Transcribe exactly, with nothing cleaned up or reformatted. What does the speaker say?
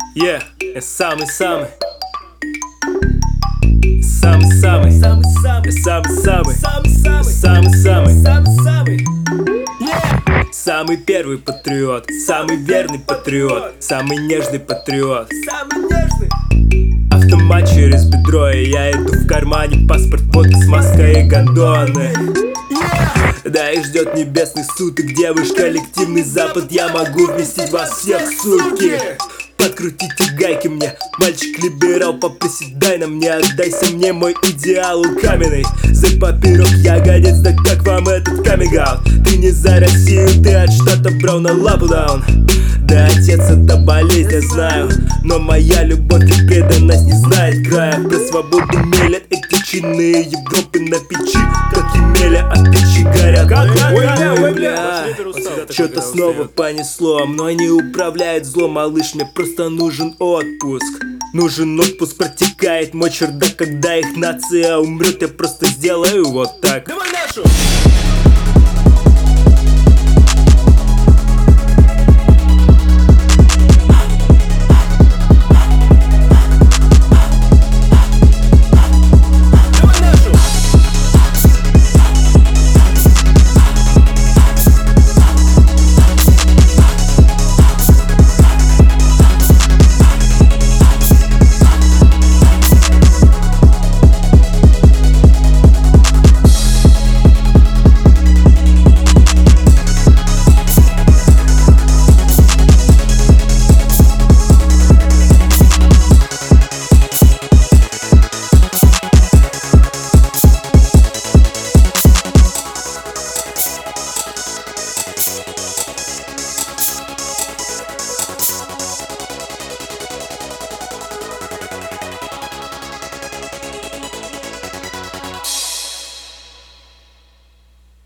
Yeah, я самый-самый. Самый-самый. Я самый-самый. Самый-самый. Самый первый патриот, самый верный патриот, самый нежный патриот. Автомат через бедро, и я иду в кармане, паспорт, водка, смазка и гондоны. Да, и ждет небесный суд, и где ваш коллективный запад? Я могу вместить вас всех, суки. Подкрутите гайки мне, мальчик-либерал, поприседай на мне, отдайся мне, мой идеал каменный. За поперек ягодец, да как вам этот каминг-аут? Ты не за Россию, ты от штата брал на лапу даун. Да, отец, это болезнь, я знаю, но моя любовь и преданность не знает края. Про свободу мелят эти чинные Европы на печи, как емеля от печи горят. Ой, бля, что-то снова понесло, мной не управляет зло, малыш, мне просто нужен отпуск. Нужен отпуск, протекает мой чердак, когда их нация умрет, я просто сделаю вот так. Давай нашу!